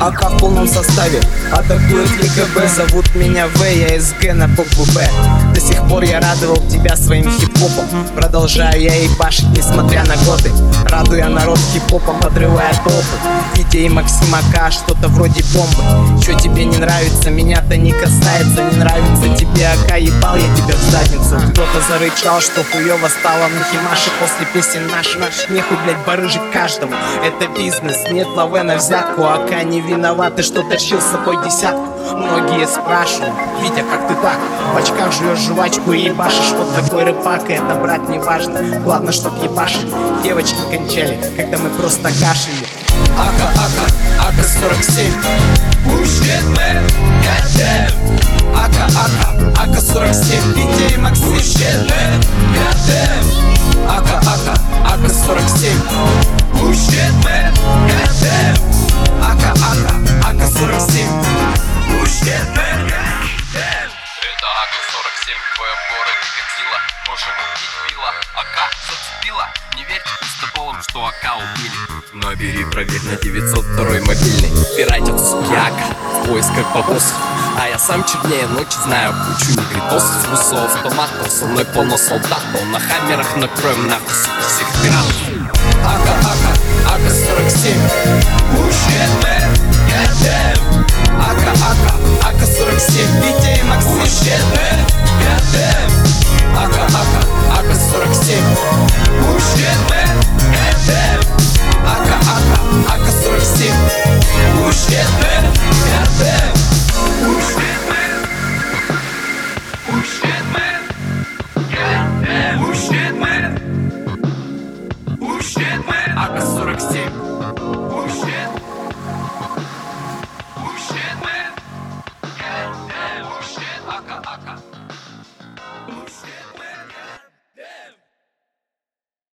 АК в полном составе атакует ЕКБ. Зовут меня В, я СГ на букву Б. До сих пор я радовал тебя своим хип-хопом. Продолжаю я ебашить, несмотря на годы, радуя народ хип-хопом, подрывая толпы. Идеи Максима К, что-то вроде бомбы. Чё тебе не нравится, меня-то не касается. Не нравится тебе АК, ебал я тебя в задницу. Кто-то зарычал, что хуёво стало на химаше после песен наш. Нехуй, блять, барыжить каждому, это бизнес. Нет лавы на взятку, АК не виноваты, что тащил с собой десятку. Многие спрашивают: Витя, как ты так? В очках жуешь жвачку и ебашишь. Вот такой рыбак, и это, брат, не важно. Главное, чтоб ебашить девочки кончали, когда мы просто кашляли. АК 47. Push it, man, goddamn. АК 47. Витя и Максим. Push it, man, goddamn. АК 47. Push it, man, goddamn. АК 47. Push it, man, goddamn. Это АК-47 в твоем городе катила. Можем убить пила, АК зацепила. Не верьте пиздоболам, что АК убили. Набери, проверь на 902 мобильный. Пиратят суки АК в поисках бабосов. А я сам чернее ночи знаю кучу негритосов. С высокого автомата со мной полно солдатов. На хаммерах накроем нахуй суки всех пиратов. АК 47. Push it, man, goddamn. АК 47. Витя и Максим. Push it, man, goddamn. АК 47. Push it, man, goddamn. АК 47. Push it, man, goddamn. Push it, man. Push it, man. Goddamn. Push it, man. Push it, man. АК 47.